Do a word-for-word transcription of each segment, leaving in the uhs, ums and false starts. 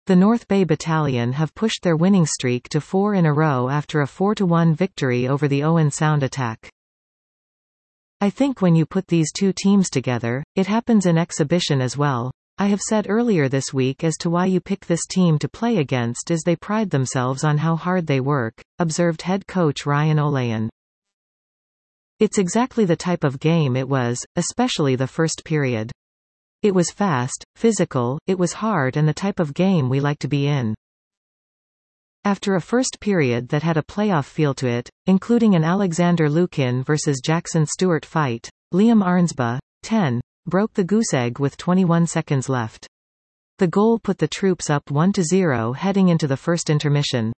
The North Bay Battalion have pushed their winning streak to four in a row after a four to one victory over the Owen Sound attack. I think when you put these two teams together, it happens in exhibition as well. I have said earlier this week as to why you pick this team to play against is they pride themselves on how hard they work, observed head coach Ryan Olayan. It's exactly the type of game it was, especially the first period. It was fast, physical, it was hard and the type of game we like to be in. After a first period that had a playoff feel to it, including an Alexander Lukin versus Jackson Stewart fight, Liam Arnsbaugh, ten, broke the goose egg with twenty-one seconds left. The goal put the troops up one to zero heading into the first intermission.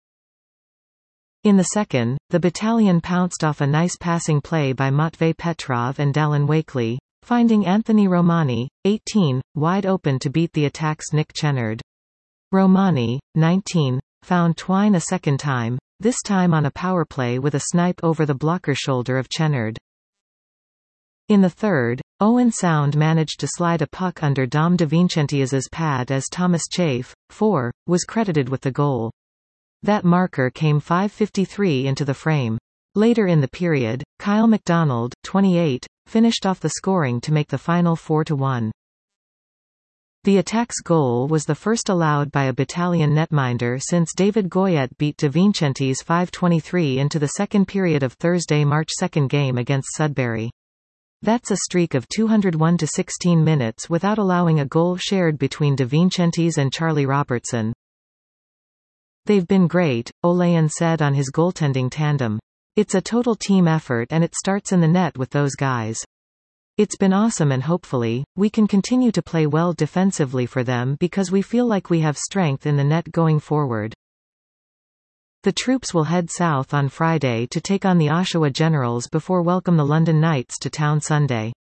In the second, the battalion pounced off a nice passing play by Matvei Petrov and Dallin Wakely, finding Anthony Romani, eighteen, wide open to beat the attack's Nick Chenard. Romani, nineteen, found Twine a second time, this time on a power play with a snipe over the blocker shoulder of Chenard. In the third, Owen Sound managed to slide a puck under Dom DeVincentius's pad as Thomas Chafe, four, was credited with the goal. That marker came five fifty-three into the frame. Later in the period, Kyle McDonald, twenty-eight, finished off the scoring to make the final four to one. The attack's goal was the first allowed by a battalion netminder since David Goyette beat DeVincenti's five twenty-three into the second period of Thursday, March second game against Sudbury. That's a streak of two hundred one to sixteen minutes without allowing a goal shared between DeVincenti's and Charlie Robertson. They've been great, Olayan said on his goaltending tandem. It's a total team effort and it starts in the net with those guys. It's been awesome and hopefully, we can continue to play well defensively for them because we feel like we have strength in the net going forward. The troops will head south on Friday to take on the Oshawa Generals before welcome the London Knights to town Sunday.